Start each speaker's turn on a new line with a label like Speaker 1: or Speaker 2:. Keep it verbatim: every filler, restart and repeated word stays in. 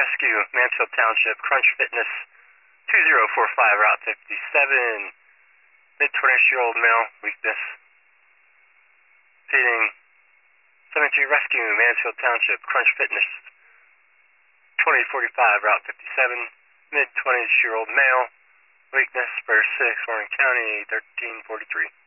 Speaker 1: Rescue, Mansfield Township, Crunch Fitness, two zero four five, Route fifty-seven. Mid-twenties-year-old male, weakness. Feeding Cemetery Rescue, Mansfield Township, Crunch Fitness, twenty forty-five, Route fifty-seven. Mid-twenties-year-old male, weakness, Spur six, Warren County, thirteen forty-three.